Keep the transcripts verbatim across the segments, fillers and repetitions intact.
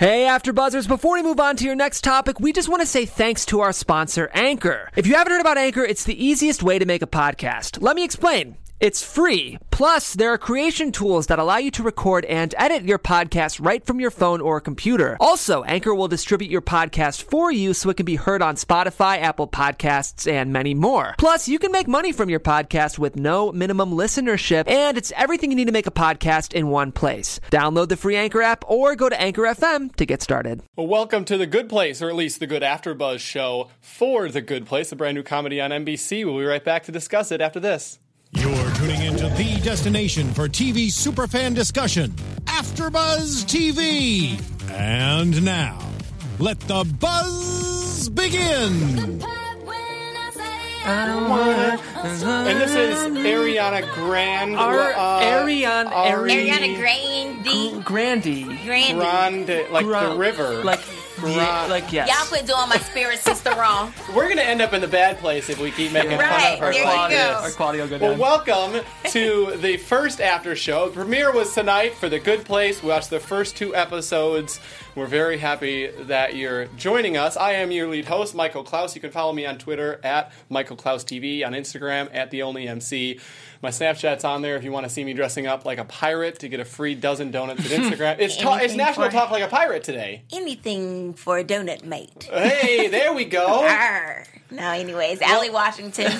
Hey, AfterBuzzers, before we move on to your next topic, we just want to say thanks to our sponsor, Anchor. If you haven't heard about Anchor, it's the easiest way to make a podcast. Let me explain. It's free. Plus, there are creation tools that allow you to record and edit your podcast right from your phone or computer. Also, Anchor will distribute your podcast for you so it can be heard on Spotify, Apple Podcasts, and many more. Plus, you can make money from your podcast with no minimum listenership, and it's everything you need to make a podcast in one place. Download the free Anchor app or go to Anchor F M to get started. Well, welcome to The Good Place, or at least The Good AfterBuzz show for The Good Place, a brand new comedy on N B C. We'll be right back to discuss it after this. You're tuning into the destination for T V superfan discussion, AfterBuzz T V. And now, let the buzz begin. And this is Ariana Grande. Our uh, Ariana, Ari- Ariana Grande. Grande. Grande. Grande, like Gra- the river. Like, Gra- yeah, like yes. Y'all quit doing my spirit sister wrong. We're going to end up in the bad place if we keep making Right, fun of her there you quality. go. Our quality will go Well, down. welcome to the first after show. The premiere was tonight for The Good Place. We watched the first two episodes. We're very happy that you're joining us. I am your lead host, Michael Klaus. You can follow me on Twitter at Michael Klaus T V, on Instagram at The Only M C. My Snapchat's on there if you want to see me dressing up like a pirate to get a free dozen donuts at Instagram. It's ta- it's Anything National for- Talk Like a Pirate today. Anything for a donut mate. Hey, there we go. Arr. No, anyways, Allie Washington.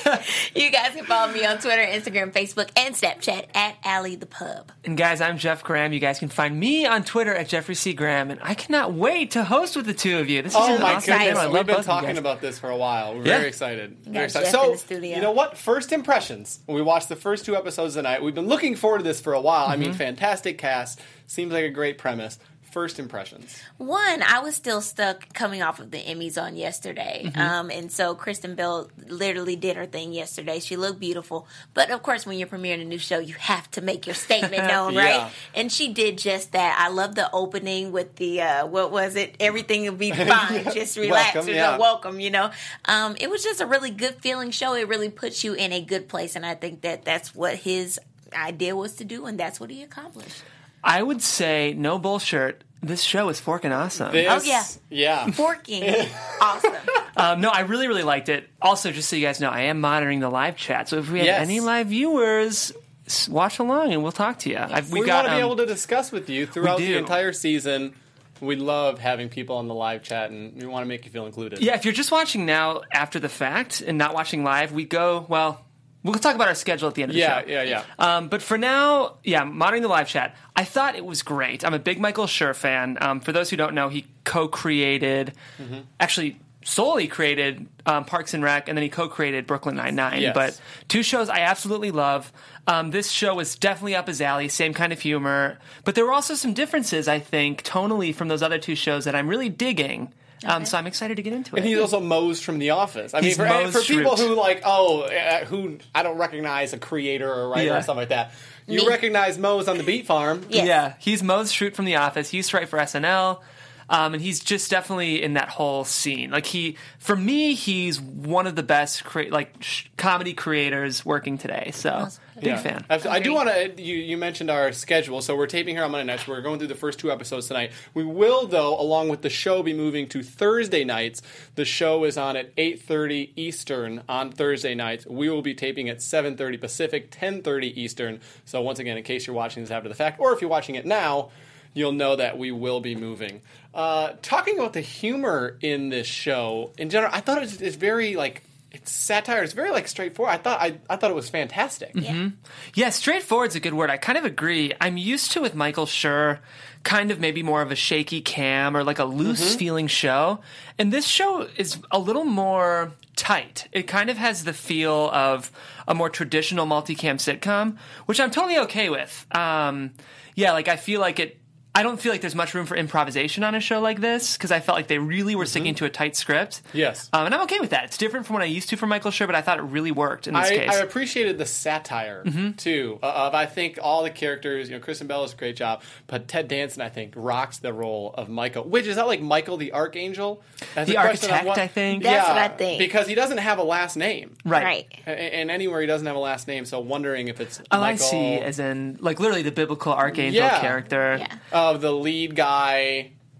You guys can follow me on Twitter, Instagram, Facebook, and Snapchat at Allie the Pub. And guys, I'm Jeff Graham. You guys can find me on Twitter at Jeffrey C. Graham, and I cannot wait to host with the two of you. This is Oh an my awesome goodness, time. I love we've been both of you talking guys. about this for a while. We're Yeah. very excited. got Very excited. Jeff So, in the studio. you know what? First impressions. We watched the first two episodes tonight. We've been looking forward to this for a while. Mm-hmm. I mean, fantastic cast. Seems like a great premise. First impressions. One, I was still stuck coming off of the Emmys on yesterday. Mm-hmm. Um, and so Kristen Bell literally did her thing yesterday. She looked beautiful. But of course, when you're premiering a new show, you have to make your statement known, right? Yeah. And she did just that. I love the opening with the, uh, what was it? Everything will be fine. Just relax. Welcome, or yeah. no, welcome, you know. Um, it was just a really good feeling show. It really puts you in a good place. And I think that that's what his idea was to do. And that's what he accomplished. I would say, no bullshit, this show is forking awesome. This, Oh, yeah. Yeah. Forking. Awesome. Um, no, I really, really liked it. Also, just so you guys know, I am monitoring the live chat. So if we have Yes. any live viewers, s- watch along and we'll talk to you. I've, We we've got, want to be um, able to discuss with you throughout do. the entire season. We love having people on the live chat, and we want to make you feel included. Yeah, if you're just watching now after the fact and not watching live, we go, well, we'll talk about our schedule at the end of the Yeah, show. yeah, yeah. Um, but for now, yeah, monitoring the live chat. I thought it was great. I'm a big Michael Schur fan. Um, for those who don't know, he co-created, Mm-hmm. actually solely created um, Parks and Rec, and then he co-created Brooklyn Nine-Nine. Yes. But two shows I absolutely love. Um, this show was definitely up his alley, same kind of humor. But there were also some differences, I think, tonally from those other two shows that I'm really digging. Um, so I'm excited to get into it. And he's also Mose from The Office. I He's mean, for, Mose for people Schrute. who like, oh, uh, who I don't recognize a creator or a writer Yeah. or something like that. You Me. recognize Mose on The Beat Farm. Yes. Yeah, he's Mose Schrute from The Office. He used to write for S N L. Um, and he's just definitely in that whole scene. Like he, for me, he's one of the best cre- like sh- comedy creators working today. So big Yeah. fan. Absolutely. I do Agreed. want to. You, you mentioned our schedule, so we're taping here on Monday nights. So we're going through the first two episodes tonight. We will, though, along with the show, be moving to Thursday nights. The show is on at eight thirty Eastern on Thursday nights. We will be taping at seven thirty Pacific, ten thirty Eastern. So once again, in case you're watching this after the fact, or if you're watching it now, you'll know that we will be moving. Uh, talking about the humor in this show in general, I thought it was, it's very like. It's satire. It's very like straightforward. I thought I, I thought it was fantastic. Yeah. Yeah, straightforward's a good word. I kind of agree. I'm used to with Michael Schur, kind of maybe more of a shaky cam or like a loose feeling show. And this show is a little more tight. It kind of has the feel of a more traditional multicam sitcom, which I'm totally okay with. Um, yeah, like I feel like it. I don't feel like there's much room for improvisation on a show like this because I felt like they really were sticking to a tight script. Yes. Um, and I'm okay with that. It's different from what I used to for Michael Schur, but I thought it really worked in this I, case. I appreciated the satire too. Uh, of I think all the characters. You know, Kristen Bell does a great job, but Ted Danson I think rocks the role of Michael. Which is that like Michael the Archangel? That's The a question of architect, what- I think. That's yeah, what I think. because he doesn't have a last name. right. Right. A- And anywhere he doesn't have a last name, so wondering if it's Oh, Michael, I see. As in, like, literally the biblical archangel Yeah. character. Yeah. of the lead guy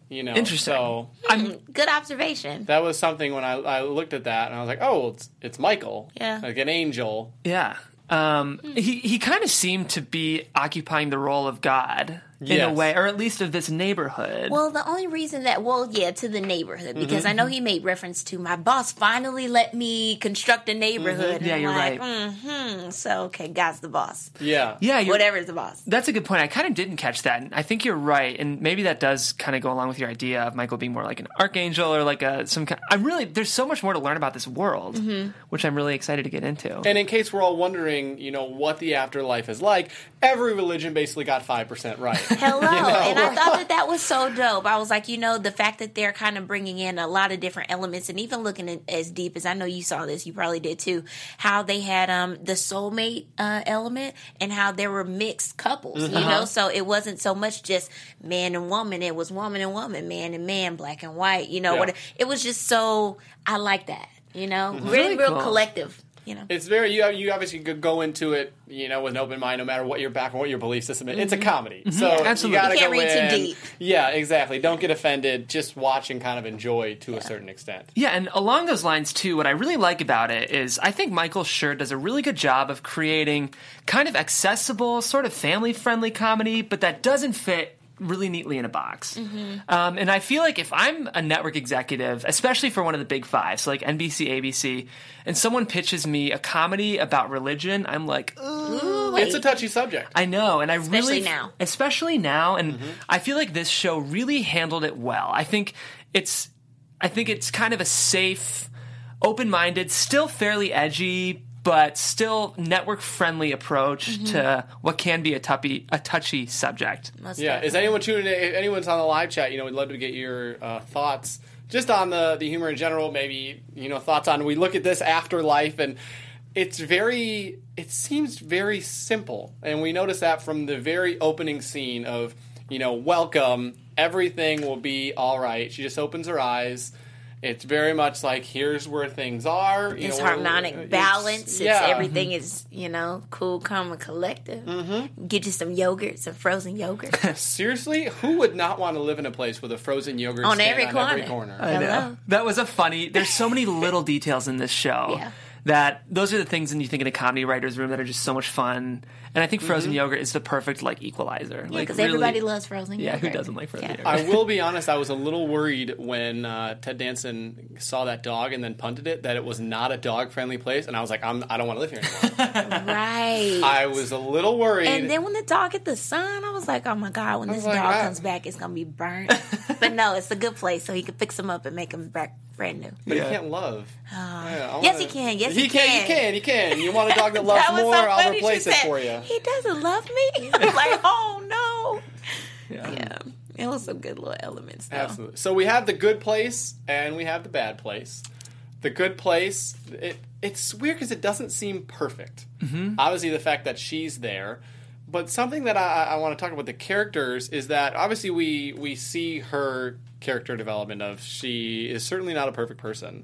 You know, Interesting. So Hmm, good observation. that was something when I, I looked at that and I was like, oh, it's it's Michael, Yeah. like an angel. Yeah. Um, he he kind of seemed to be occupying the role of God in a Yes. way, or at least of this neighborhood. Well, the only reason that, well, yeah, to the neighborhood, because Mm-hmm. I know he made reference to my boss finally let me construct a neighborhood. Yeah, And you're I'm like, right. Mm-hmm. So, okay, God's the boss. Yeah, yeah, you're, Whatever is the boss. That's a good point. I kind of didn't catch that. And I think you're right. And maybe that does kind of go along with your idea of Michael being more like an archangel or like a some kind. I'm really there's so much more to learn about this world, which I'm really excited to get into. And in case we're all wondering, you know, what the afterlife is like, every religion basically got five percent right. Hello. And I thought that that was so dope. I was like, you know, the fact that they're kind of bringing in a lot of different elements and even looking at as deep as I know you saw this, you probably did too, how they had um the soulmate uh, element and how there were mixed couples, you know? So it wasn't so much just man and woman. It was woman and woman, man and man, black and white, you know? Yeah. What It was just so, I like that, you know? Really, Really real cool. collective. You know, It's very you. You obviously could go into it, you know, with an open mind, no matter what your background, what your belief system is. It's a comedy, so Absolutely. you gotta You can't go read too in. deep. Yeah, exactly. Don't get offended. Just watch and kind of enjoy to a certain extent. Yeah, and along those lines too, what I really like about it is I think Michael Schur does a really good job of creating kind of accessible, sort of family-friendly comedy, but that doesn't fit really neatly in a box. Um, and I feel like if I'm a network executive, especially for one of the big five, so like N B C, A B C, and someone pitches me a comedy about religion, I'm like, ugh. Ooh, wait. It's a touchy subject. I know, and I Especially really, now. especially now, and Mm-hmm. I feel like this show really handled it well. I think it's, I think it's kind of a safe, open-minded, still fairly edgy, but still network-friendly approach Mm-hmm. to what can be a touchy, a touchy subject. Most Yeah, is definitely. anyone tuning in? If anyone's on the live chat, you know, we'd love to get your uh, thoughts just on the, the humor in general, maybe, you know, thoughts on, we look at this afterlife, and it's very, it seems very simple. And we notice that from the very opening scene of, you know, welcome, everything will be all right. She just opens her eyes. It's very much like, here's where things are. You It's know, we're- harmonic it's- balance. It's yeah. everything is, you know, cool, calm, and collective. Mm-hmm. Get you some yogurt, some frozen yogurt. Seriously? Who would not want to live in a place with a frozen yogurt On stand every on corner. every corner? I know. Hello. That was a funny. There's so many little details in this show Yeah. that those are the things when you think in a comedy writer's room that are just so much fun. And I think frozen yogurt is the perfect like equalizer. Yeah, like because really- everybody loves frozen Yeah, yogurt. who doesn't like frozen Yeah. yogurt? I will be honest, I was a little worried when uh, Ted Danson saw that dog and then punted it, that it was not a dog-friendly place, and I was like, I'm, I don't want to live here anymore. Right. I was a little worried. And then when the dog hit the sun, I was like, oh my God, when I this was like, dog I- comes back, it's going to be burnt. But no, it's a good place, so he can fix him up and make him back brand new. but Yeah. he can't love. Yeah, I Yes, wanna- he can. Yes, he, he can. can. He can. He can. You want a dog that loves That was more? so I'll funny. replace She it said, for you. He doesn't love me. I was like, oh no. Yeah. Yeah. It was some good little elements, though. Absolutely. So we have the good place and we have the bad place. The good place, it it's weird because it doesn't seem perfect. Mm-hmm. Obviously, the fact that she's there, but something that I, I want to talk about the characters is that obviously we we see her character development of she is certainly not a perfect person.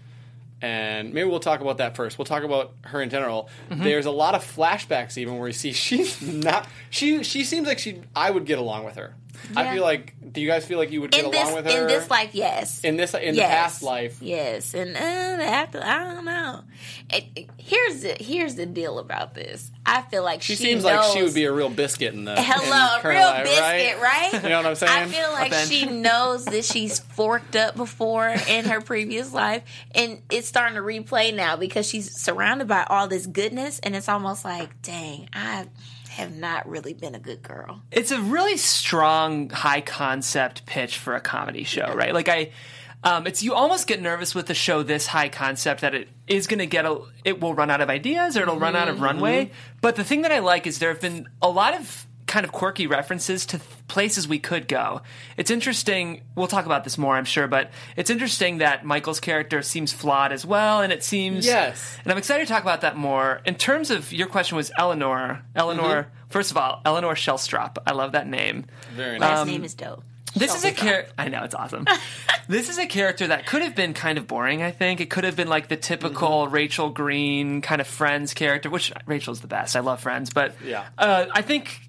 And maybe we'll talk about that first. We'll talk about her in general. Mm-hmm. There's a lot of flashbacks even where you see she's not she she seems like she I would get along with her. I Yeah. feel like do you guys feel like you would get In along this, with her in this life, yes. in this in the Yes. past life? Yes, and uh, the after, I don't know. It, it- here's the here's the deal about this. I feel like She, she, seems knows, like she would be a real biscuit in the hello, in a current real life, biscuit, right? You know what I'm saying? I feel like bench. she knows that she's forked up before in her previous life, and it's starting to replay now because she's surrounded by all this goodness, and it's almost like, dang, I have not really been a good girl. It's a really strong, high concept pitch for a comedy show, right? Like I, um, it's you almost get nervous with a show this high concept that it is going to get a, it will run out of ideas or it'll run out of runway. But the thing that I like is there have been a lot of kind of quirky references to th- places we could go. It's interesting. We'll talk about this more, I'm sure, but it's interesting that Michael's character seems flawed as well, and it seems Yes. And I'm excited to talk about that more. In terms of your question was Eleanor. Eleanor. First of all, Eleanor Shellstrop. I love that name. Very Last nice. Um, name is dope. This is a Shellstrop. character. I know, it's awesome. This is a character that could have been kind of boring, I think. It could have been like the typical Mm-hmm. Rachel Green kind of Friends character, which Rachel's the best. I love Friends. But Yeah. uh, I think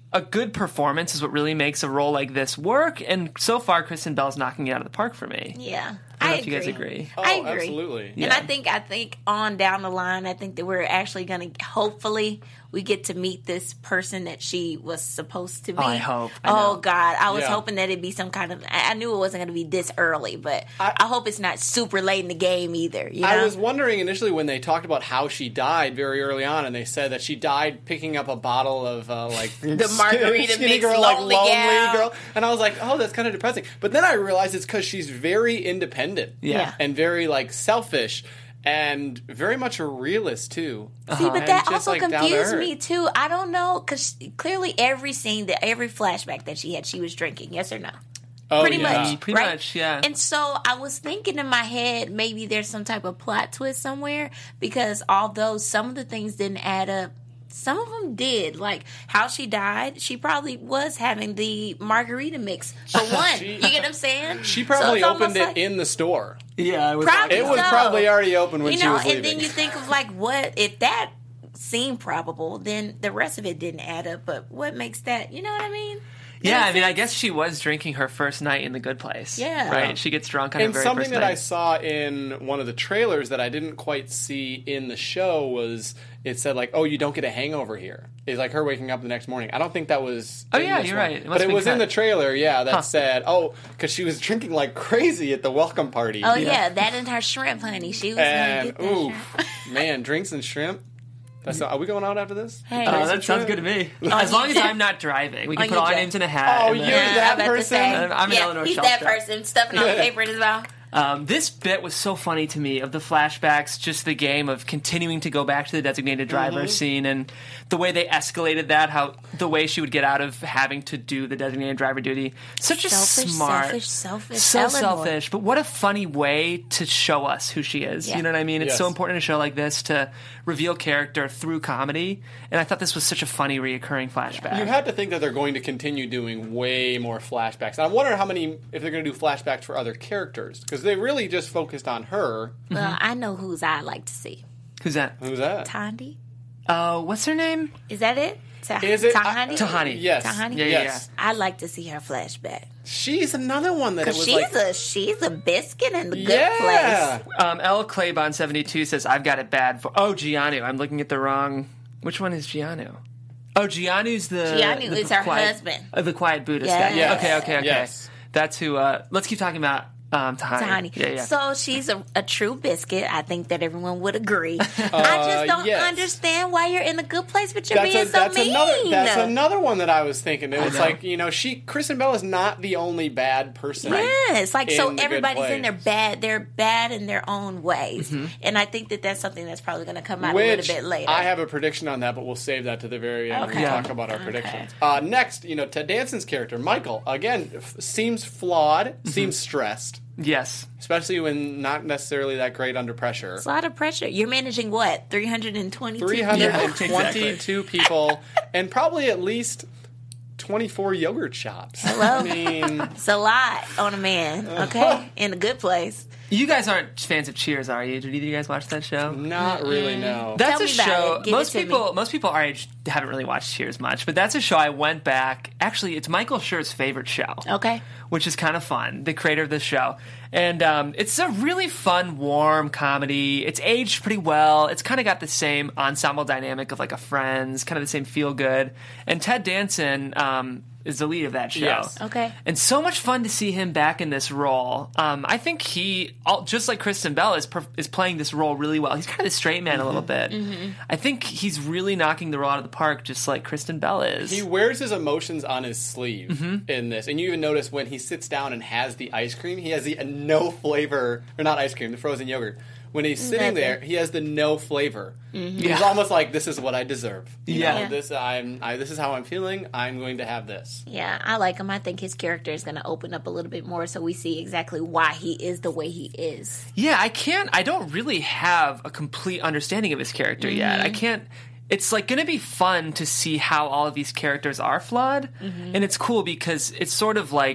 a good performance is what really makes a role like this work. And so far, Kristen Bell's knocking it out of the park for me. Yeah. I don't know I if agree. you guys agree. Oh, I agree. absolutely. And Yeah. I think I think on down the line, I think that we're actually going to hopefully we get to meet this person that she was supposed to be. Oh, I hope. I oh know. God, I was Yeah. hoping that it'd be some kind of. I I knew it wasn't going to be this early, but I, I- hope it's not super late in the game either. You know? I was wondering initially when they talked about how she died very early on, and they said that she died picking up a bottle of uh, like The margarita skinny mix girl, like Lonely lonely Gal. girl, and I was like, oh, that's kind of depressing. But then I realized it's because she's very independent, Yeah. and very like selfish, and very much a realist too. See, but And that just, also like, down to confused earth. me too. I don't know because clearly every scene, that every flashback that she had, she was drinking. Yes or no? Oh, Pretty yeah. much, Pretty right? much, yeah. And so I was thinking in my head, maybe there's some type of plot twist somewhere because although some of the things didn't add up, some of them did. Like how she died, she probably was having the margarita mix for one. She- you get what I'm saying? She So probably it's almost opened it like- in the store. Yeah, it was. Probably It was so. probably already open when you she know, was leaving. and then you think of like what if that seemed probable, then the rest of it didn't add up. But what makes that? You know what I mean? Yeah, Makes I mean, I sense? guess she was drinking her first night in the Good Place. Yeah. Right? She gets drunk on her And very something first that night. I saw in one of the trailers that I didn't quite see in the show was it said like, "Oh, you don't get a hangover here." It's like her waking up the next morning. I don't think that was. Oh, in yeah, this you're one. right. It must but have it been was in cut. the trailer. Yeah, that Huh. said, "Oh, because she was drinking like crazy at the welcome party." Oh yeah, that and her shrimp, honey. She was and gonna get that ooh, shrimp. man, drinks and shrimp. That's are we going out after this? Hey. Oh, There's that sounds good to me. As long as I'm not driving, we can On put your all our jet. names in a hat. Oh, and then- you're Yeah, that I'm about to person? say. I'm an yeah, Eleanor he's Shellstrop. that person stuffing on the paper in his mouth. Um, this bit was so funny to me of the flashbacks, just the game of continuing to go back to the designated driver Mm-hmm. scene and the way they escalated that, how the way she would get out of having to do the designated driver duty. Such a Selfish, smart, selfish, selfish. so Eleanor. selfish, but what a funny way to show us who she is. Yeah. You know what I mean? It's Yes. so important in a show like this to reveal character through comedy, and I thought this was such a funny reoccurring flashback. You had to think that they're going to continue doing way more flashbacks. And I'm wondering how many, if they're going to do flashbacks for other characters, because they really just focused on her. Well, I know whose I'd like to see. Who's that? Who's that? Tandi? Oh, what's her name? Is that it? Ta- Is it- Tahani? Tahani. Yes. Tahani? Yeah, yeah, Yes. I'd like to see her flashback. She's another one that it Because was she's like. a she's a biscuit in the good yeah. place. Um, L. Claybon seventy-two says, I've got it bad for... Oh, Gianu. I'm looking at the wrong... Which one is Gianu? Oh, Gianu's the... Gianu the is her quiet- husband. Oh, the quiet Buddhist Yes. guy. Yes. Okay, okay, okay. Yes. That's who... Uh, let's keep talking about um, Tahani. Tahani. Yeah, yeah. So she's a, a true biscuit. I think that everyone would agree. I just Uh, don't yes. understand why you're in a good place, but you're That's, being a, so that's mean. another. That's another one that I was thinking. It was know. like, you know, she Kristen Bell is not the only bad person. Yes, like so in The Good everybody's in their Place. bad. They're bad in their own ways, and I think that that's something that's probably going to come out a Which little bit later. I have a prediction on that, but we'll save that to the very end when Okay. we Yeah. talk about our predictions. Uh, next, you know, Ted Danson's character, Michael, again, f- seems flawed, Mm-hmm. seems stressed, Yes. especially when not necessarily that great under pressure. It's a lot of pressure. You're managing what? three hundred twenty-two three hundred people? twenty-two people, and probably at least twenty-four yogurt shops. Hello? I mean, It's a lot on a man, okay? In a good place. You guys aren't fans of Cheers, are you? Did either of you guys watch that show? not really, no. That's Tell a me about show. it. Give Most it to people, me. most people our age haven't really watched Cheers much, but that's a show I went back. Actually, it's Michael Schur's favorite show. Okay. Which is kind of fun. The creator of this show, and um, it's a really fun, warm comedy. It's aged pretty well. It's kind of got the same ensemble dynamic of like a Friends, kind of the same feel good. And Ted Danson um, is the lead of that show. Yes. Okay. And so much fun to see him back in this role. Um, I think he, all, just like Kristen Bell, is per, is playing this role really well. He's kind of the straight man a little bit. I think he's really knocking the role out of the park, just like Kristen Bell is. He wears his emotions on his sleeve Mm-hmm. in this. And you even notice when he sits down and has the ice cream, he has the uh, no flavor, or not ice cream, the frozen yogurt. When he's sitting Nothing. there, he has the no flavor. He's Yeah. almost like, this is what I deserve. You Yeah. know, Yeah. This, I'm, I, this is how I'm feeling. I'm going to have this. Yeah, I like him. I think his character is going to open up a little bit more so we see exactly why he is the way he is. Yeah, I can't. I don't really have a complete understanding of his character yet. I can't. It's like going to be fun to see how all of these characters are flawed, and it's cool because it's sort of like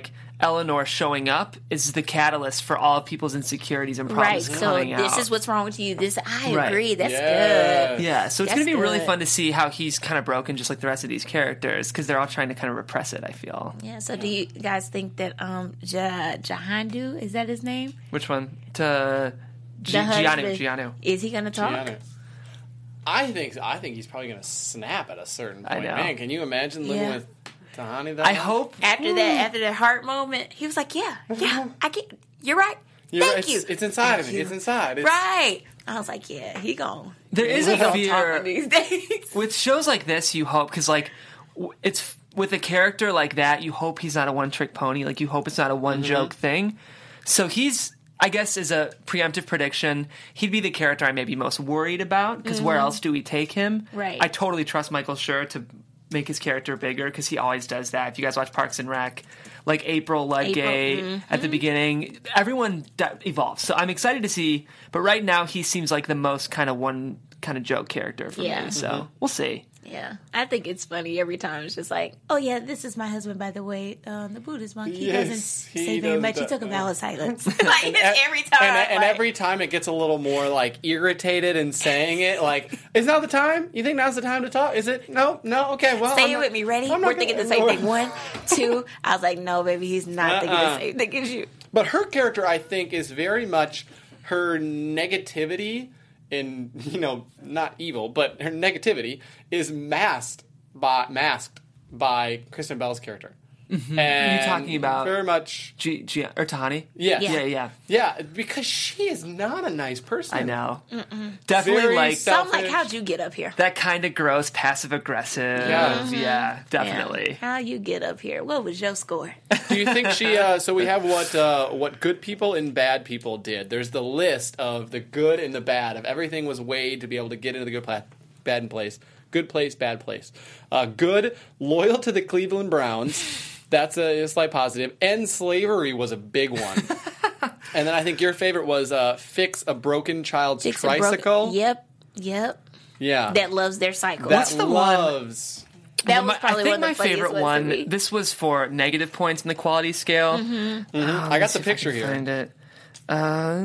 Eleanor showing up is the catalyst for all of people's insecurities and Right. problems So coming this out. is what's wrong with you. This I Right. agree. That's Yeah. good. Yeah, so it's That's going to be really good. fun to see how he's kind of broken, just like the rest of these characters, because they're all trying to kind of repress it, I feel. Yeah. So do you guys think that um ja- Jahandu, is that his name? Which one? To G- The Gianu. husband. Gianu. Is he going to talk? Gianna. I think I think he's probably going to snap at a certain I point. know. Man, can you imagine living Yeah. with Tahani that I long? hope. After that, after that heart moment, he was like, "Yeah, yeah, I get. You're right. You're Thank right, you. it's, it's inside of Thank me. you. It's inside. It's, Right." I was like, "Yeah, he gone. There is a He don't fear. talk these days." With shows like this, you hope, because, like, w- it's with a character like that, you hope he's not a one-trick pony. Like, you hope it's not a one-joke thing. So he's, I guess, as a preemptive prediction, he'd be the character I may be most worried about, because where else do we take him? Right. I totally trust Michael Schur to make his character bigger, because he always does that. If you guys watch Parks and Rec, like April Ludgate at the beginning, everyone de- evolves. So I'm excited to see, but right now he seems like the most kind of one kind of joke character for Yeah. me. So we'll see. Yeah, I think it's funny every time. It's just like, "Oh yeah, this is my husband, by the way, um, the Buddhist monk. He Yes, doesn't he say very does much. He that. took a vow of silence." Like it's e- every time, And, and like- every time it gets a little more like irritated in saying it. Like, is now the time? You think now's the time to talk? Is it? No, no. Okay, well, Say I'm it not- with me. Ready? I'm not We're thinking the gonna- same thing. One, two. I was like, no, baby, he's not thinking Uh-uh. the same thing as you. But her character, I think, is very much her negativity in, you know, not evil, but her negativity is masked by masked by Kristen Bell's character. And Are you talking about- very much? G- G- or Tahani? Yes. Yeah, yeah. Yeah, because she is not a nice person. I know. Definitely Very like self- So I'm like, Selfish. how'd you get up here? that kind of gross, passive aggressive. Yeah. Yeah, definitely. Yeah. How you get up here? What was your score? Do you think she? Uh, so we have what uh, what good people and bad people did. There's the list of the good and the bad of everything was weighed to be able to get into the good pla- bad place, good place, bad place. Uh, good, loyal to the Cleveland Browns. That's a, a slight positive. End slavery was a big one. And then I think your favorite was uh, fix a broken child's Fix a broken- tricycle. Yep, yep. Yeah, That loves their cycle. that What's the one- loves. that Well, was my- probably I think one of the my funniest favorite ones to one. me. This was for negative points in the quality scale. Mm-hmm. I got the picture here. Find it. Uh,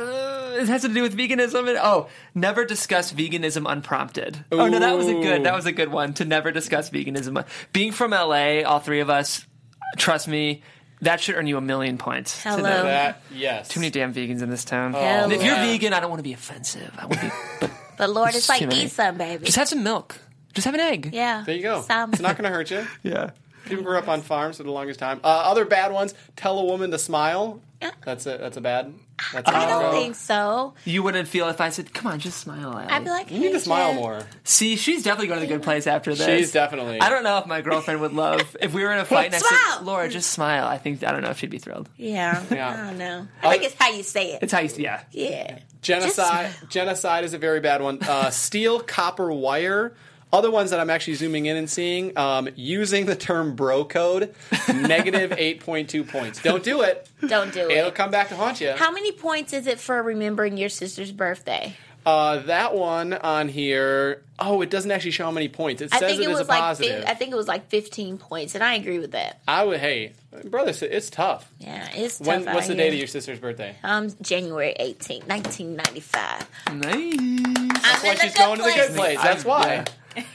it has to do with veganism. And, oh, never discuss veganism unprompted. Oh no, that was a good. That was a good one. To never discuss veganism. Being from L A, all three of us, trust me, that should earn you a million points. to Hello. know. That yes. Too many damn vegans in this town. Hello. And if you're yeah. vegan, I don't want to be offensive. I want to be, but But Lord, it's It's like too many. eat some, baby. just have some milk. Just have an egg. yeah. There you go. Some. It's not going to hurt you. Yeah. People grew up on farms for the longest time. Uh, other bad ones: tell a woman to smile. Yeah. That's a that's a bad. That's a I don't no-go. think so. You wouldn't feel if I said, "Come on, just smile." Allie. I'd be like, You need hey, to smile Jen. more. See, she's definitely going to the good place after this. She's definitely. I don't know if my girlfriend would love if we were in a fight and I said, Smile! "Laura, just smile." I think I don't know if she'd be thrilled. Yeah. Yeah. I don't know. I think it's how you say it. It's how you, yeah. Yeah. Genocide. Just- Genocide is a very bad one. Uh, steel copper wire. Other ones that I'm actually zooming in and seeing, um, using the term bro code, negative eight point two points. Don't do it. Don't do It'll it. come back to haunt you. How many points is it for remembering your sister's birthday? Uh, that one on here, oh, it doesn't actually show how many points. It I says think it it is was a like positive. fi- I think it was like fifteen points, and I agree with that. I would, hey, brother, it's tough. Yeah, it's tough. When, out what's the here. date of your sister's birthday? Um, January eighteenth, nineteen ninety-five. Nice. That's why she's going to the good place. That's why.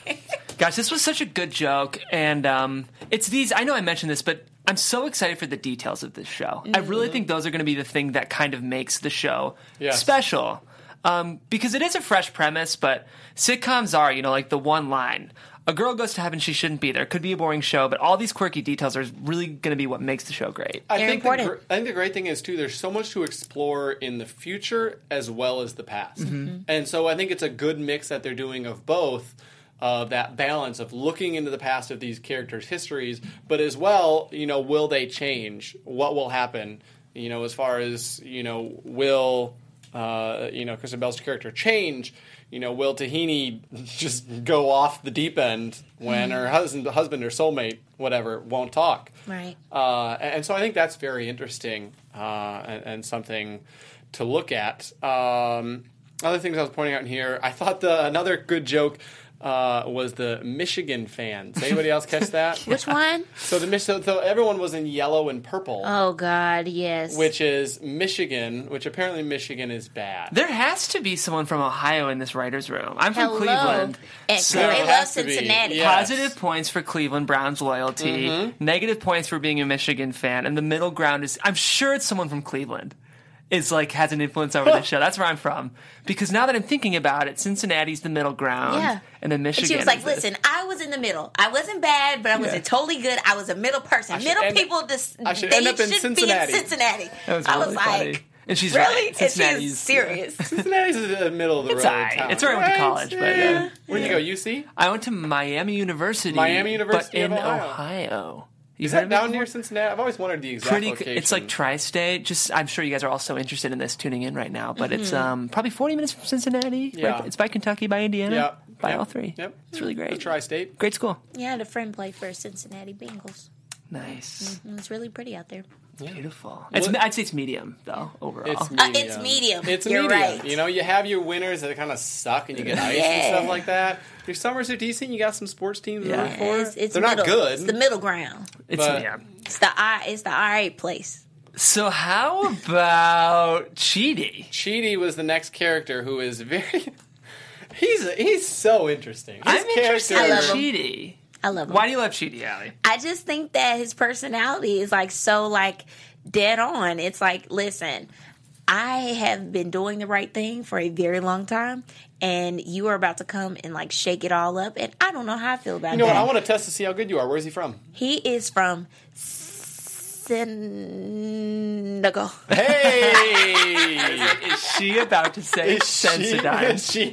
Gosh, this was such a good joke, and um, it's these. I know I mentioned this, but I'm so excited for the details of this show. I really think those are going to be the thing that kind of makes the show Yes. special, um, because it is a fresh premise. But sitcoms are, you know, like the one line. A girl goes to heaven, she shouldn't be there. Could be a boring show, but all these quirky details are really going to be what makes the show great. I They're think the, important. gr- I think the great thing is too. There's so much to explore in the future as well as the past, and so I think it's a good mix that they're doing of both. Of that balance of looking into the past of these characters' histories, but as well, you know, will they change? What will happen? You know, as far as you know, will uh, you know Kristen Bell's character change? You know, will Tahini just go off the deep end when her husband, husband or soulmate, whatever, won't talk? Right. Uh, and, and so I think that's very interesting uh, and, and something to look at. Um, other things I was pointing out in here, I thought the another good joke. uh, was the Michigan fan. Does anybody else catch that? Which one? So the so, so everyone was in yellow and purple, Oh, God, yes. which is Michigan, which apparently Michigan is bad. There has to be someone from Ohio in this writer's room. I'm from Hello. Cleveland. And So- they It love has to be, Cincinnati. yeah. Yes. Positive points for Cleveland Browns loyalty. Mm-hmm. Negative points for being a Michigan fan. And the middle ground is, I'm sure it's someone from Cleveland. Is like has an influence over the show. That's where I'm from. Because now that I'm thinking about it, Cincinnati's the middle ground. Yeah. And then And Michigan. she was like, is this. listen, I was in the middle. I wasn't bad, but I wasn't totally good. I was a middle person. should Middle end- people, just, I should they end up in should Cincinnati. be in Cincinnati. That was I really was funny. like, And she's really? right. And she was Cincinnati's serious. Cincinnati's in the middle of the It's road alright. town. It's where I went to Right? college, but, Yeah. uh, Where'd you go? U C? I went to Miami University. Miami University but in of Ohio. Ohio. You Is heard that of it down before? near Cincinnati? I've always wondered the exact Pretty. location. It's like tri-state. Just, I'm sure you guys are all so interested in this, tuning in right now. But it's Mm-hmm. um probably forty minutes from Cincinnati. Yeah. Right? It's by Kentucky, by Indiana, Yep. by Yep. all three. Yep. It's really the great. tri-state. Great school. Yeah, I had a friend play for Cincinnati Bengals. Nice. And it's really pretty out there. Beautiful. It's, Well- I'd say it's medium though overall. It's Uh, medium. it's medium. It's You're medium. right. You know, you have your winners that kind of suck and you get ice and Yeah. stuff like that. Your summers are decent. You got some sports teams to Yeah. root for. It's, it's They're middle. not good. It's the middle ground. It's but- yeah. It's the I. It's the all right place. So how about Chidi? Chidi was the next character who is very. He's he's so interesting. His I'm interested I in love him. Chidi. I love him. Why do you love Chidi, Allie? I just think that his personality is like so like dead on. It's like, listen, I have been doing the right thing for a very long time, and you are about to come and like shake it all up, and I don't know how I feel about You know that. what? I want to test to see how good you are. Where's he from? He is from Senegal. Hey, Is she about to say is she? Sensodyne? Is she?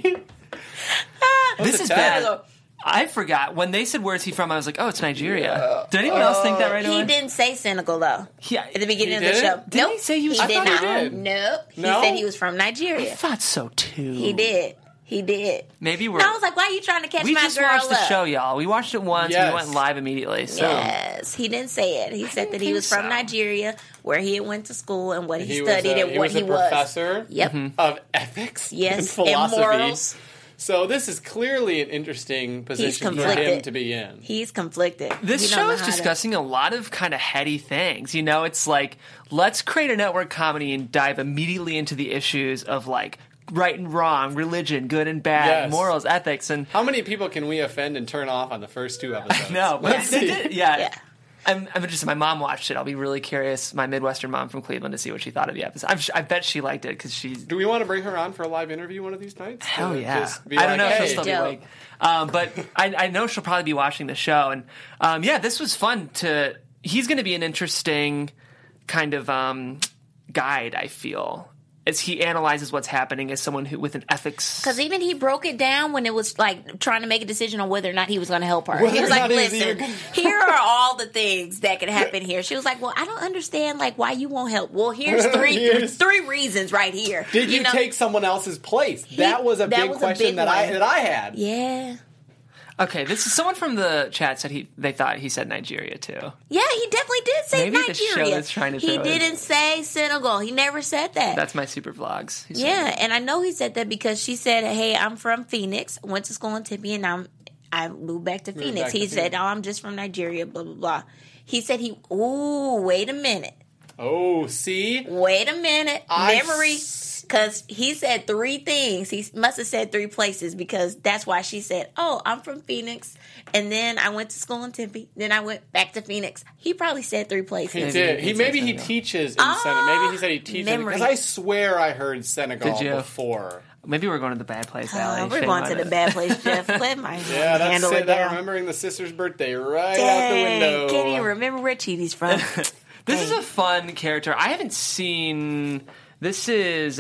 This the is tag? bad. I forgot. When they said, where's he from, I was like, oh, it's Nigeria. Did anyone else think that right away? He didn't say Senegal though. Yeah. At the beginning He of the didn't? show. Didn't nope. he say he was- I did thought he not. did. Nope. No? He said he was from I Nigeria. thought so too. He did. He did. Maybe we're. And I was like, why are you trying to catch we my just girl watched the up? show, y'all. We watched it once Yes. and we went live immediately. So Yes, he didn't say it. He said that he think was from so. Nigeria, where he had went to school and what he, He was studied a- and he what was he a was. professor Yep. Mm-hmm. of ethics Yes, and philosophy. and morals. So this is clearly an interesting position for him conflicted. to be in. He's conflicted. this He don't show know is how to- discussing a lot of kind of heady things. You know, it's like, let's create a network comedy and dive immediately into the issues of like right and wrong, religion, good and bad, Yes. morals, ethics, and How many people can we offend and turn off on the first two episodes? no, but Let's they see. did, yeah. Yeah. I'm, I'm interested. My mom watched it. I'll be really curious. My Midwestern mom from Cleveland to see what she thought of the episode. I'm, sh- I bet she liked it because she's Do we want to bring her on for a live interview one of these nights? hell To yeah. just be I don't like, know if hey, she'll still be Dope. awake, um, but I, I know she'll probably be watching the show. And um, yeah, this was fun. To he's going to be an interesting kind of um, guide. I feel as he analyzes what's happening as someone who with an ethics. Because even he broke it down when it was like trying to make a decision on whether or not he was going to help her. Whether he was or like, not he was listen, even gonna- here are all the things that could happen here. She was like, well, I don't understand like why you won't help. Well, here's three Here's- three reasons right here. Did you, know? take someone else's place? that was a that big was a question big that I one. that I had. Yeah. Okay, this is someone from the chat said he they thought he said Nigeria too. Yeah, he definitely did say Maybe the show Nigeria. is trying to he throw it. didn't say Senegal. He never said that. That's my super vlogs. He said- Yeah, and I know he said that because she said, "Hey, I'm from Phoenix. Went to school in Tempe, and I'm I moved back to Phoenix." back to he said, Phoenix. "Oh, I'm just from Nigeria." Blah blah blah. He said he. Ooh, wait a minute. Oh, see, Wait a minute. I Memory. s- Because he said three things. He must have said three places because that's why she said, "Oh, I'm from Phoenix, and then I went to school in Tempe. Then I went back to Phoenix." He probably said three he places. Maybe did. he He did maybe say he Senegal. teaches in Ah, Senegal. Maybe he said he teaches memory. because I swear I heard Senegal Did you? before. Maybe we're going to the bad place, Oh, Allie. we're Shame going on to the it. bad place, Jeff. Let my Yeah, that's handle it. it That down. remembering the sister's birthday right out the Dang, window. can't even remember where Chidi's from. This is a fun character. I haven't seen. This is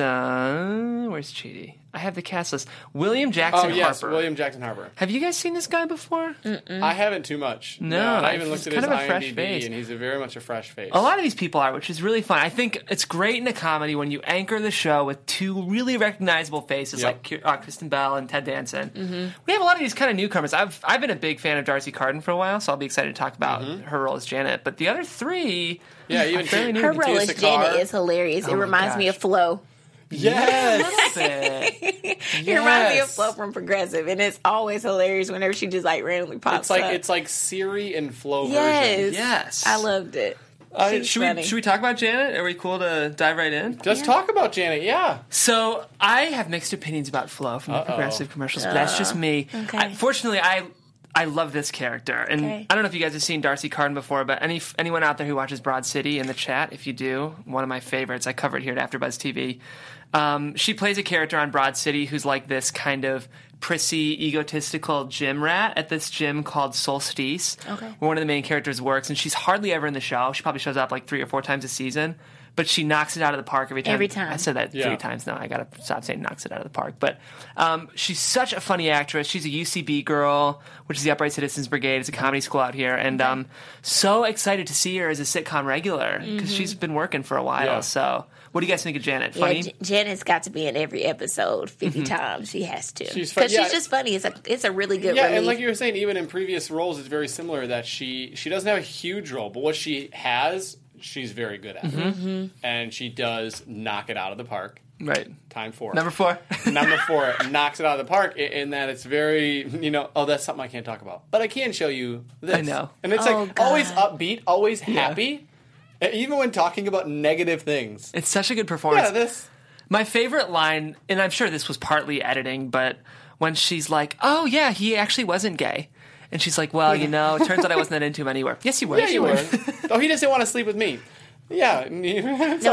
uh, where's Chidi? I have the cast list. William Oh Jackson yes, Harper. William Jackson Harper. Have you guys seen this guy before? I haven't too much. No, and I I- even he's looked at kind his of a fresh IMDb, face. and he's a very much a fresh face. A lot of these people are, which is really fun. I think it's great in a comedy when you anchor the show with two really recognizable faces Yep. like Ki- uh, Kristen Bell and Ted Danson. Mm-hmm. We have a lot of these kind of newcomers. I've I've been a big fan of Darcy Carden for a while, so I'll be excited to talk about her role as Janet. But the other three, Yeah, even fairly Tia- new. Her Tia role as Sakar. Janet is hilarious. Oh it my reminds me gosh. of Flo. Yes. It reminds me of Flo from Progressive, and it's always hilarious whenever she just like randomly pops It's like up. it's like Siri and Flo yes, version. Yes. I loved it. Uh, She's should funny. we should we talk about Janet? Are we cool to dive right in? Just Yeah. talk about Janet, yeah. So I have mixed opinions about Flo from the Uh-oh. Progressive commercials, but that's just me. Okay. I, fortunately, I I love this character, and Okay. I don't know if you guys have seen Darcy Carden before, but any anyone out there who watches Broad City in the chat, if you do, one of my favorites. I cover it here at AfterBuzz T V. Um, she plays a character on Broad City who's like this kind of prissy, egotistical gym rat at this gym called Solstice, Okay. where one of the main characters works, and she's hardly ever in the show. She probably shows up like three or four times a season, but she knocks it out of the park every time. Every time. I said that Yeah. three times now. I gotta stop saying knocks it out of the park. But um, she's such a funny actress. She's a U C B girl, which is the Upright Citizens Brigade. It's a comedy school out here, and um, so excited to see her as a sitcom regular because she's been working for a while. Yeah. So, what do you guys think of Janet? Yeah, Funny? J- Janet's got to be in every episode fifty times. She has to. She's fun- Because yeah. she's just funny. It's a it's a really good Yeah, relief. and like you were saying, even in previous roles, it's very similar that she she doesn't have a huge role, but what she has, she's very good at. Mm-hmm. And she does knock it out of the park. Right. Time four. Number four. Number four knocks it out of the park in, in that it's very, you know, oh, that's something I can't talk about. But I can show you this. I know. And it's Oh, like always God. upbeat, always happy, even when talking about negative things. It's such a good performance. Yeah, this. My favorite line, and I'm sure this was partly editing, but when she's like, "Oh yeah, he actually wasn't gay," and she's like, "Well, you know, it turns out I wasn't that into him anywhere." Yes, you were. Yeah, you were. Oh, he just didn't want to sleep with me. Yeah. no, he didn't.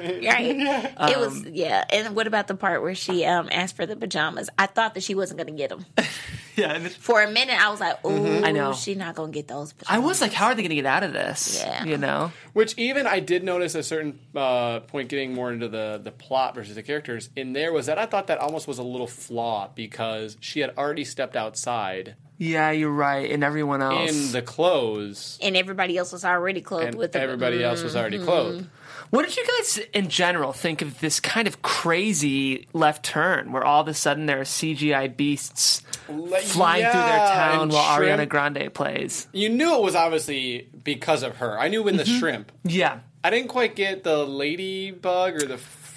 Right? It was yeah. And what about the part where she um, asked for the pajamas? I thought that she wasn't going to get them. Yeah, and it's- For a minute, I was like, "Ooh, Mm-hmm. I know. she's not going to get those pajamas." I was like, "How are they going to get out of this?" Yeah. You know. Which even I did notice a certain uh, point, getting more into the, the plot versus the characters, in there was that I thought that almost was a little flaw because she had already stepped outside Yeah, you're right. And everyone else. in the clothes, and everybody else was already clothed and with them. everybody else was already clothed. What did you guys, in general, think of this kind of crazy left turn where all of a sudden there are C G I beasts Like, flying through their yeah, town and while shrimp. Ariana Grande plays? You knew it was obviously because of her. I knew in the shrimp. Yeah. I didn't quite get the ladybug or the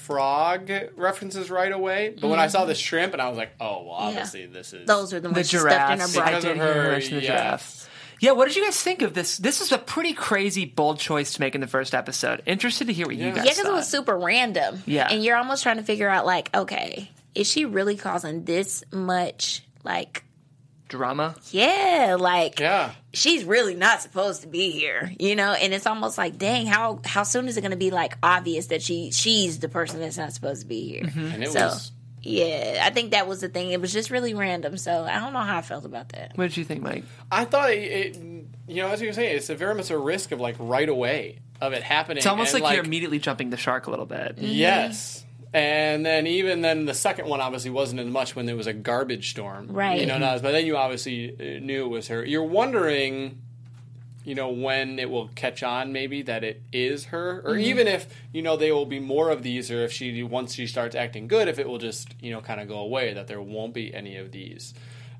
frog references right away, but when I saw the shrimp, and I was like, oh, well, obviously this is... Those were the The ones she stuffed in her giraffes. bra. I Because did of hear her her, mention the yes. giraffe. Yeah, what did you guys think of this? This is a pretty crazy, bold choice to make in the first episode. Interested to hear what you Yeah. guys Yeah, because it thought. was super random. Yeah. And you're almost trying to figure out, like, okay, is she really causing this much, like, Drama? yeah, like, Yeah. she's really not supposed to be here, you know? And it's almost like, dang, how how soon is it going to be, like, obvious that she she's the person that's not supposed to be here? And it So, was... yeah, I think that was the thing. It was just really random. So I don't know how I felt about that. What did you think, Mike? I thought it, it, you know, as you were saying, it's a very much a risk of like right away of it happening. It's almost and, like, you're immediately jumping the shark a little bit. yes. And then even then the second one obviously wasn't as much when there was a garbage storm, Right. You know, not as, but then you obviously uh, knew it was her. You're wondering, you know, when it will catch on, maybe that it is her, or even if you know there will be more of these, or if she once she starts acting good, if it will just you know kind of go away, that there won't be any of these.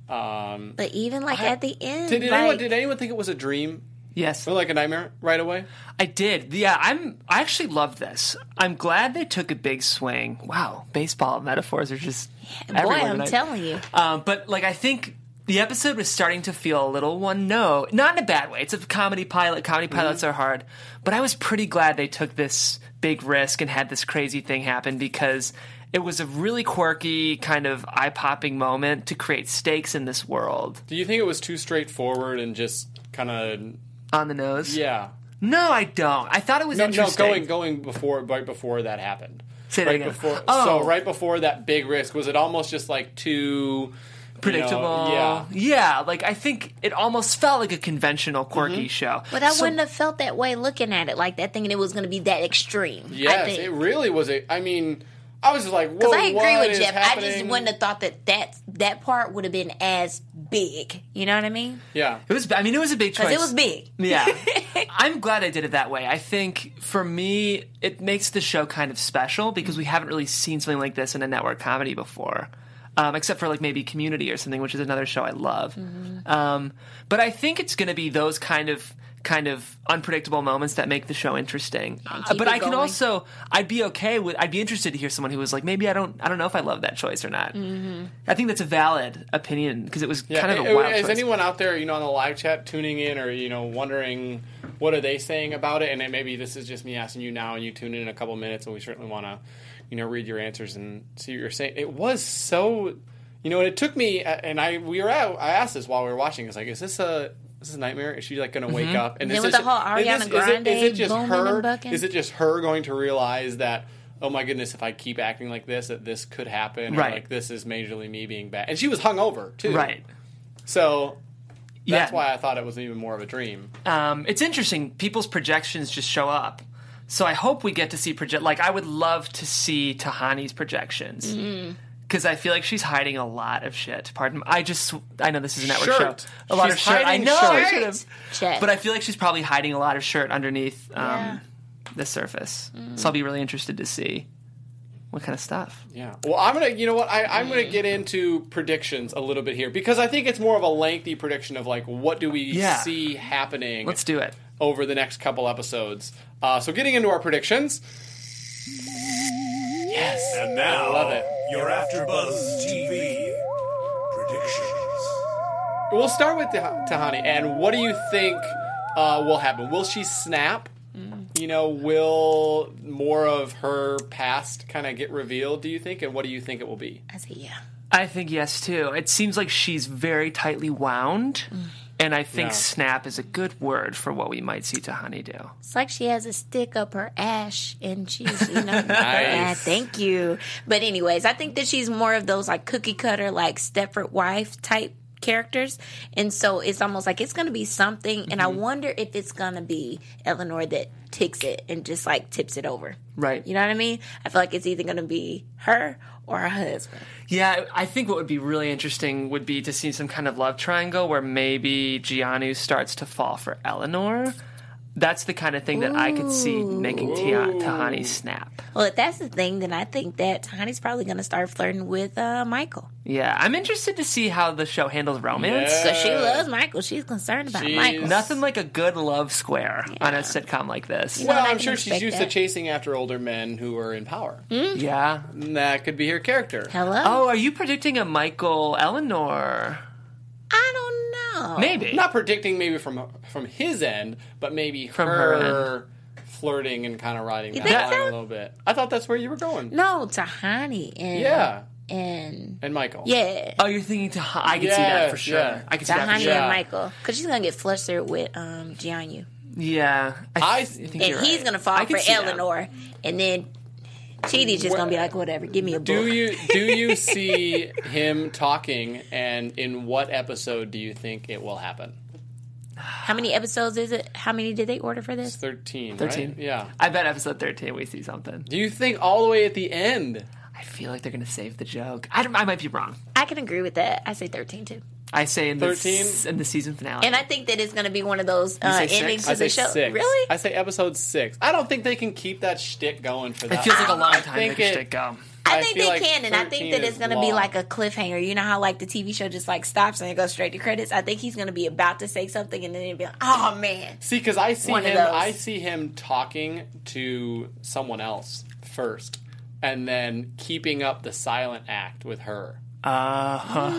Um, But even like I- at the end, did, did like, anyone did anyone think it was a dream? Yes. Or like a nightmare right away? I did. Yeah, I'm. I actually love this. I'm glad they took a big swing. Wow, baseball metaphors are just boy, everywhere I'm tonight. telling you. Um, but like, I think the episode was starting to feel a little one note, not in a bad way. It's a comedy pilot. Comedy pilots are hard, but I was pretty glad they took this big risk and had this crazy thing happen because it was a really quirky, kind of eye-popping moment to create stakes in this world. Do you think it was too straightforward and just kind of On the nose? yeah? No, I don't. I thought it was No, no, interesting. going going before right before that happened. Say that right again. before. Oh. So right before that big risk, was it almost just like too Predictable. You know, yeah. Yeah, like I think it almost felt like a conventional, quirky Mm-hmm. show. But I So- wouldn't have felt that way looking at it like that, thinking it was going to be that extreme. I Yes, think. it really was. A, I mean, I was just like, whoa, Because I agree what with is Jeff. I happening? just wouldn't have thought that that, that part would have been as big. You know what I mean? Yeah. It was. I mean, it was a big choice. Because it was big. Yeah, I'm glad I did it that way. I think for me, it makes the show kind of special because we haven't really seen something like this in a network comedy before, um, except for like maybe Community or something, which is another show I love. Mm-hmm. Um, but I think it's going to be those kind of kind of unpredictable moments that make the show interesting. Uh, keep but it I can going. also, I'd be okay with, I'd be interested to hear someone who was like, maybe I don't, I don't know if I love that choice or not. Mm-hmm. I think that's a valid opinion because it was Yeah, kind of i- a wild is choice. anyone out there, you know, on the live chat tuning in or, you know, wondering what are they saying about it? And then maybe this is just me asking you now and you tune in in a couple minutes and we certainly want to, you know, read your answers and see what you're saying. It was so, you know, and it took me, and I, we were at, I asked this while we were watching, it's like, is this a, is this a nightmare? Is she like going to wake up? And Then is with this, the whole is Ariana this- Grande is it, is it just booming her, and bucking? is it just her going to realize that, oh my goodness, if I keep acting like this, that this could happen, Right. or like this is majorly me being bad. And she was hungover too. Right. So that's Yeah. why I thought it was even more of a dream. Um, it's interesting. People's projections just show up. So I hope we get to see project. Like I would love to see Tahani's projections because I feel like she's hiding a lot of shit. Pardon. I just I know this is a network Shirt. show. A lot She's of shirt. I hiding know. I shirt. should have. Check. But I feel like she's probably hiding a lot of shirt underneath um, Yeah. the surface. So I'll be really interested to see what kind of stuff. Yeah. Well, I'm gonna. You know what? I, I'm gonna get into predictions a little bit here because I think it's more of a lengthy prediction of like what do we Yeah. see happening Let's do it. over the next couple episodes. Uh, so getting into our predictions. Yes. And now, I love it. your AfterBuzz T V predictions. We'll start with Tah- Tahani. And what do you think uh, will happen? Will she snap? You know, will more of her past kind of get revealed, do you think? And what do you think it will be? I say yeah. I think yes too. It seems like she's very tightly wound. And I think Yeah. snap is a good word for what we might see Tahani do. It's like she has a stick up her ash and she's, you know, Nice. yeah, thank you. But anyways, I think that she's more of those like cookie cutter, like Stepford wife type characters. And so it's almost like it's going to be something. And I wonder if it's going to be Eleanor that takes it and just like tips it over. Right. You know what I mean? I feel like it's either going to be her or her husband. Yeah, I think what would be really interesting would be to see some kind of love triangle where maybe Giannu starts to fall for Eleanor. That's the kind of thing that I could see making Tia- Tahani snap. Well, if that's the thing, then I think that Tahani's probably going to start flirting with uh, Michael. Yeah, I'm interested to see how the show handles romance. Yeah. Because she loves Michael. She's concerned about She's- Michael. Nothing like a good love square on a sitcom like this. Well, I I'm can sure she's expect used that. to chasing after older men who are in power. Yeah. And that could be her character. Hello? Oh, are you predicting a Michael Eleanor? I don't know. Maybe. I'm not predicting maybe from from his end, but maybe From her, her flirting and kind of riding You that think line so? a little bit. I thought that's where you were going. No, Tahani and Yeah. and And Michael. yeah, Oh, you're thinking Tahani. I can see that for Yes, sure. yeah. I can see that for Tahani sure. Yeah. and Michael, because she's gonna get flustered with um Giannu, Yeah. I- I, think and you're he's right. gonna fall I can for see that. Eleanor, and then Chidi's just gonna be like, whatever, give me a book. Do you do you see him talking, and in what episode do you think it will happen? How many episodes is it? How many did they order for this? Thirteen. thirteen. Right? Yeah. I bet episode thirteen we see something. Do you think all the way at the end? I feel like they're going to save the joke. I, don't- I might be wrong. I can agree with that. I say thirteen too, I say in the, thirteen? s- in the season finale. and I think that it's gonna be one of those uh, say six? endings I to say the show. six. Really? I say episode six. I don't think they can keep that shtick going for that. it feels like a long I time think to it- stick go. I I think feel they like can, and I think thirteen that it's is going to be long. like a cliffhanger. You know how like the T V show just like stops and it goes straight to credits. I think he's going to be about to say something, and then it'll be like, "Oh man!" See, because I see One of him, those. I see him talking to someone else first, and then keeping up the silent act with her. Uh,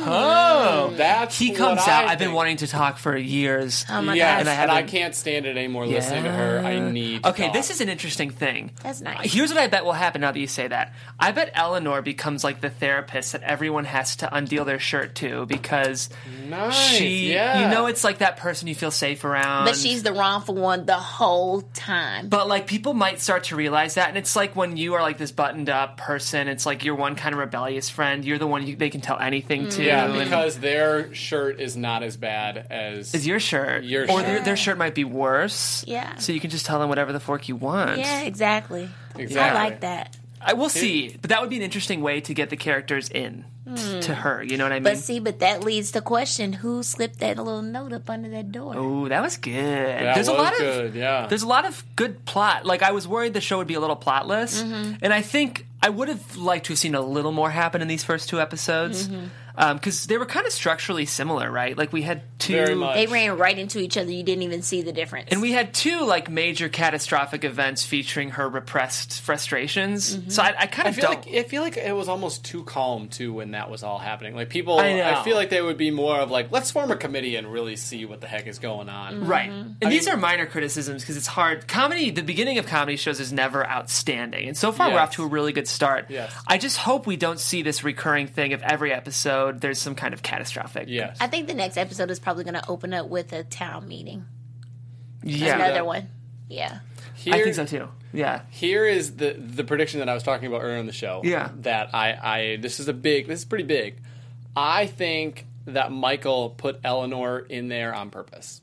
oh. That's He comes what out. I I've been think. wanting to talk for years. Oh my Yes, gosh, and I and I haven't- can't stand it anymore listening to her. I need. To Okay, talk. this is an interesting thing. That's nice. Here's what I bet will happen now that you say that. I bet Eleanor becomes like the therapist that everyone has to undeal their shirt to because nice. she, yeah. you know, it's like that person you feel safe around. But she's the wrongful one the whole time. But like people might start to realize that, and it's like when you are like this buttoned up person, it's like you're one kind of rebellious friend. You're the one you, they can tell anything to. yeah, and- because their shirt is not as bad as is your shirt, Your or shirt. Their, their shirt might be worse. Yeah. So you can just tell them whatever the fork you want. Yeah, exactly. Exactly. I like that. I will see, but that would be an interesting way to get the characters in to her. You know what I mean? But see, but that leads to question: who slipped that little note up under that door? Oh, that was good. That there's was a lot good, of yeah. There's a lot of good plot. Like I was worried the show would be a little plotless, Mm-hmm. and I think I would have liked to have seen a little more happen in these first two episodes. Mm-hmm. Because um, they were kind of structurally similar, right? Like we had two... Very much. They ran right into each other. You didn't even see the difference. And we had two like major catastrophic events featuring her repressed frustrations. Mm-hmm. So I, I kind I of feel don't... like I feel like it was almost too calm too when that was all happening. Like people, I know. I feel like they would be more of like, let's form a committee and really see what the heck is going on. Right. Mm-hmm. And these are minor criticisms because it's hard. Comedy, the beginning of comedy shows is never outstanding. And so far, we're Yes. off to a really good start. Yes. I just hope we don't see this recurring thing of every episode there's some kind of catastrophic. Yes. I think the next episode is probably going to open up with a town meeting. Yeah. Another Yeah. one. Yeah. Here, I think so too. Yeah. Here is the the prediction that I was talking about earlier in the show. Yeah. That I, I this is a big this is pretty big. I think that Michael put Eleanor in there on purpose.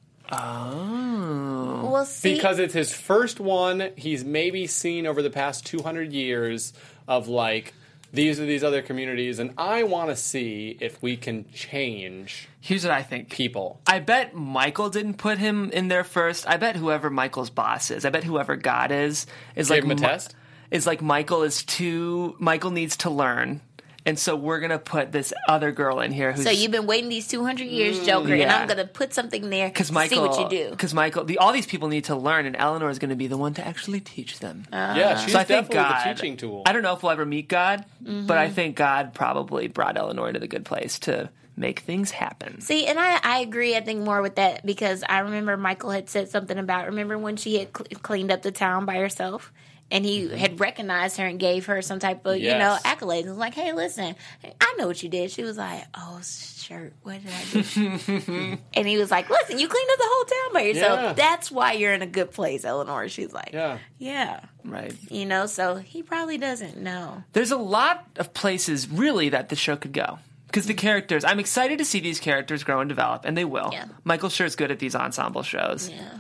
Oh. We'll see. Because it's his first one. He's maybe seen over the past two hundred years of like, these are these other communities, and I want to see if we can change Here's what I think. people. I bet Michael didn't put him in there first. I bet whoever Michael's boss is, I bet whoever God is, is Gave like him a Mi- test? Is like Michael is too. Michael needs to learn, and so we're gonna put this other girl in here who's So you've been waiting these two hundred years, Joker, and yeah. I'm going to put something there to because see Michael. what you do. Because Michael, the, all these people need to learn, and Eleanor is going to be the one to actually teach them. Yeah, she's so I think definitely God. the teaching tool. I don't know if we'll ever meet God, Mm-hmm. but I think God probably brought Eleanor into the good place to make things happen. See, and I, I agree, I think, more with that because I remember Michael had said something about, remember when she had cl- cleaned up the town by herself? And he had recognized her and gave her some type of, you know, Yes. accolades. It was like, hey, listen, I know what you did. She was like, oh, shirt, what did I do? And he was like, listen, you cleaned up the whole town by yourself. Yeah. That's why you're in a good place, Eleanor. She's like, Yeah. yeah. Right. You know, so he probably doesn't know. There's a lot of places, really, that the show could go. Because the characters, I'm excited to see these characters grow and develop, and they will. Yeah. Michael Schur's good at these ensemble shows. Yeah.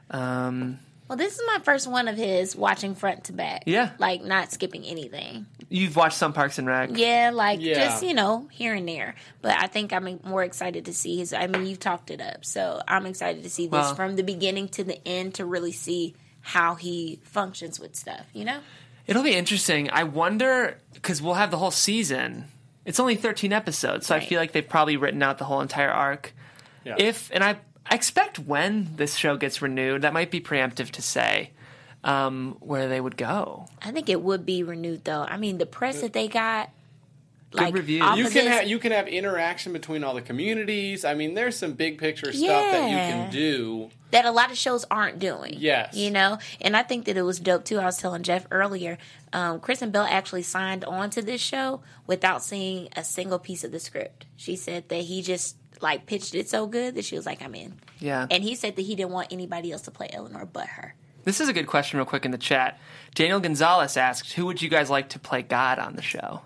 Um, Well, this is my first one of his watching front to back. Yeah. Like, not skipping anything. you've watched some Parks and Rec. Yeah, like, Yeah. just, you know, here and there. But I think I'm more excited to see his. I mean, you talked it up. So I'm excited to see this Well- from the beginning to the end to really see how he functions with stuff, you know? It'll be interesting. I wonder, because we'll have the whole season. It's only thirteen episodes, so I Right. feel like they've probably written out the whole entire arc. Yeah. If, and I, I expect when this show gets renewed, that might be preemptive to say, um, where they would go. I think it would be renewed, though. I mean, the press that they got. Like, reviews. off You of can this- have you can have interaction between all the communities. I mean, there's some big picture stuff that you Yeah. can do. that a lot of shows aren't doing. Yes. You know? And I think that it was dope, too. I was telling Jeff earlier, um, Kristen Bell actually signed on to this show without seeing a single piece of the script. She said that he just, like, pitched it so good that she was like, I'm in. Yeah. And he said that he didn't want anybody else to play Eleanor but her. This is a good question, real quick, in the chat. Daniel Gonzalez asked, who would you guys like to play God on the show?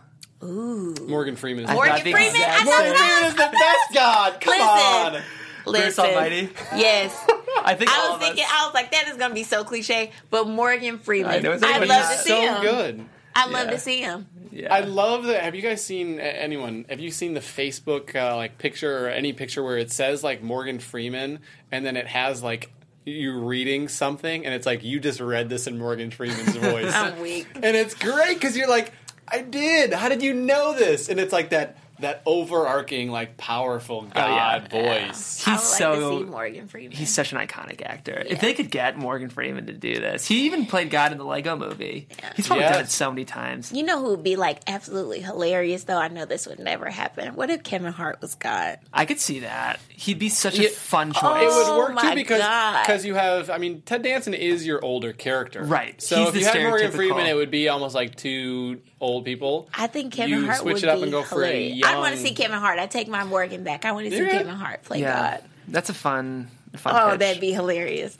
Morgan Freeman. is- I Morgan thought the Freeman? exact I know same. that. is the best God. Come Listen. on. Listen. Almighty? Yes. I think all I was of us- thinking, I was like, that is going to be so cliche. But Morgan Freeman, I know, it's I'd like- love to he's see So him. good. I'd love Yeah. to see him. Yeah. I love that. Have you guys seen uh, anyone? Have you seen the Facebook uh, like picture or any picture where it says like Morgan Freeman and then it has like you reading something and it's like you just read this in Morgan Freeman's voice. I'm weak. And it's great because you're like, I did. How did you know this? And it's like that that overarching like powerful God voice. I would He's like so to see Morgan Freeman. he's such an iconic actor. If they could get Morgan Freeman to do this, he even played God in the Lego Movie. He's probably done Yes. it so many times. You know who would be like absolutely hilarious though? I know this would never happen. What if Kevin Hart was God? I could see that. He'd be such a Yeah. fun choice. It would Oh work my too because God. because you have I mean Ted Danson is your older character, Right. So He's if the you had Morgan stereotypical- Freeman, it would be almost like two old people. I think Kevin You Hart switch would it up be and go for a hilarious. I want to young- see Kevin Hart. I take my Morgan back. I want to see Yeah. Kevin Hart play yeah, God. that's a fun, fun. Oh, pitch. that'd be hilarious.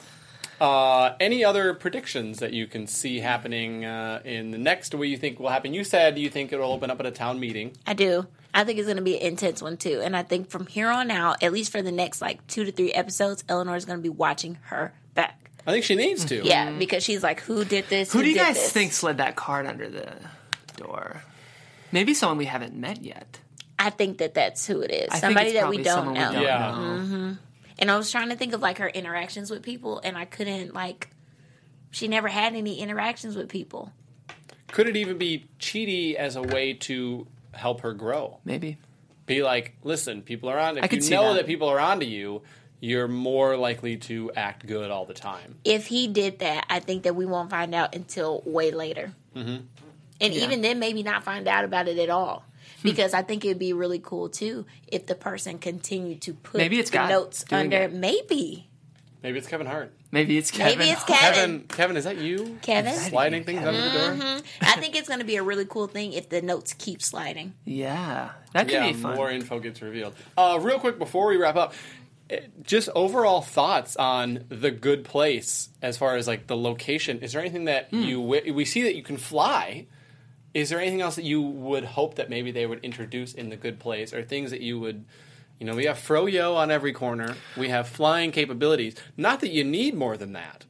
Uh, any other predictions that you can see happening uh, in the next? What you think will happen? You said you think it'll open up at a town meeting. I do. I think it's going to be an intense one too. And I think from here on out, at least for the next like two to three episodes, Eleanor's going to be watching her back. I think she needs to. Yeah, because she's like, who did this? Who do you did guys this? think slid that card under the door? Maybe someone we haven't met yet. I think that that's who it is. I think Somebody it's that we probably don't someone know. We don't Yeah. know. And I was trying to think of like her interactions with people, and I couldn't like. She never had any interactions with people. Could it even be Chidi as a way to help her grow? Maybe. be like, listen, people are on. I If could you see know that. that people are onto you, you're more likely to act good all the time. If he did that, I think that we won't find out until way later. Mm-hmm. And Yeah. even then, maybe not find out about it at all. Because I think it'd be really cool, too, if the person continued to put Maybe it's the God notes doing under. it. Maybe. Maybe it's Kevin Hart. Maybe it's Kevin. Maybe it's Kevin. Kevin, Kevin, is that you? Kevin? Sliding things under the door? Mm-hmm. I think it's going to be a really cool thing if the notes keep sliding. Yeah, that could Yeah, be fun. more info gets revealed. Uh, real quick before we wrap up, eh, just overall thoughts on The Good Place as far as like the location. Is there anything that Hmm. you wi- we see that you can fly? Is there anything else that you would hope that maybe they would introduce in The Good Place, or things that you would? You know, we have Froyo on every corner. We have flying capabilities. Not that you need more than that,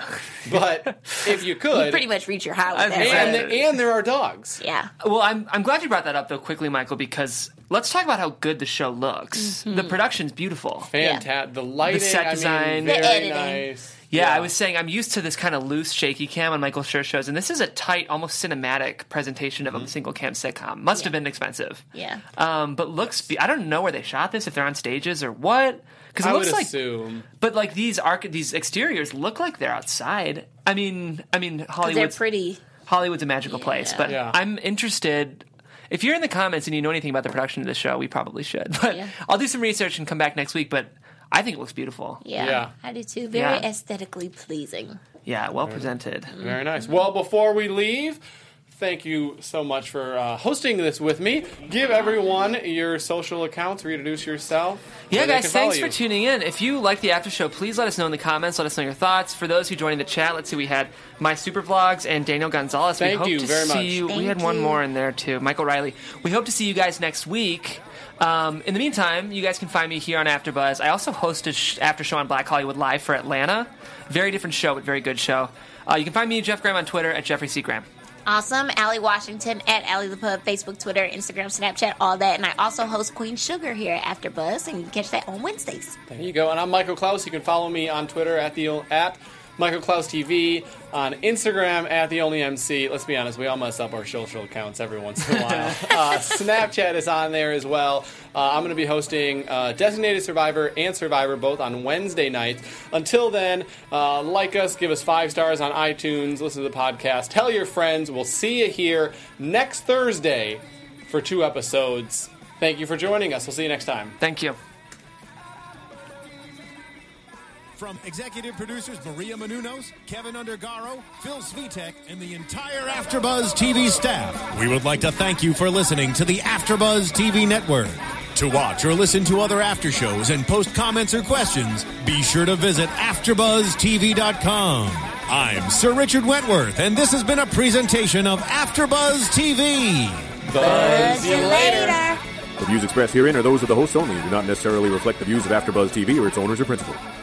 but if you could, You pretty much reach your high I with was that. gonna and, right? and there are dogs. Yeah. Well, I'm I'm glad you brought that up though quickly, Michael, because let's talk about how good the show looks. The production's beautiful. Fantastic. The lighting, The set I design. mean, The very editing. nice. Yeah, I was saying I'm used to this kind of loose, shaky cam on Michael Schur shows, and this is a tight, almost cinematic presentation of a single cam sitcom. Must have been expensive. Yeah. Um, but looks. Be- I don't know where they shot this, if they're on stages or what. Because it I looks would like. assume. But like these arc, these exteriors look like they're outside. I mean, I mean Because they're Hollywood's pretty. Hollywood's a magical Yeah. place, but Yeah. I'm interested. If you're in the comments and you know anything about the production of the show, we probably should. But Yeah. I'll do some research and come back next week. But I think it looks beautiful. Yeah, Yeah. I do too. Very Yeah. aesthetically pleasing. Yeah, well presented. Very nice. Well, before we leave, thank you so much for uh, hosting this with me. Give everyone your social accounts, reintroduce yourself. Yeah, where they guys, can follow thanks for you. tuning in. If you like the after show, please let us know in the comments. Let us know your thoughts. For those who joined the chat, let's see, we had My Super Vlogs and Daniel Gonzalez. Thank we hope you to very see much. You. We Thank had one you. more in there too, Michael Riley. We hope to see you guys next week. Um, in the meantime, you guys can find me here on AfterBuzz. I also host a sh- after show on Black Hollywood Live for Atlanta. Very different show, but very good show. Uh, you can find me, Jeff Graham, on Twitter at Jeffrey C. Graham. Awesome. Allie Washington at Allie the Pub, Facebook, Twitter, Instagram, Snapchat, all that. And I also host Queen Sugar here at AfterBuzz, and you can catch that on Wednesdays. There you go. And I'm Michael Klaus. You can follow me on Twitter at the at Michael Klaus T V, on Instagram at the Only M C. Let's be honest, we all mess up our social accounts every once in a while. uh, Snapchat is on there as well. Uh, I'm going to be hosting uh, Designated Survivor and Survivor both on Wednesday nights. Until then, uh, like us, give us five stars on iTunes, listen to the podcast, tell your friends. We'll see you here next Thursday for two episodes. Thank you for joining us. We'll see you next time. Thank you. From executive producers Maria Menounos, Kevin Undergaro, Phil Svitek, and the entire AfterBuzz T V staff, we would like to thank you for listening to the AfterBuzz T V network. To watch or listen to other after shows and post comments or questions, be sure to visit after buzz T V dot com. I'm Sir Richard Wentworth, and this has been a presentation of AfterBuzz T V. Buzz you later. The views expressed herein are those of the hosts only and do not necessarily reflect the views of AfterBuzz T V or its owners or principals.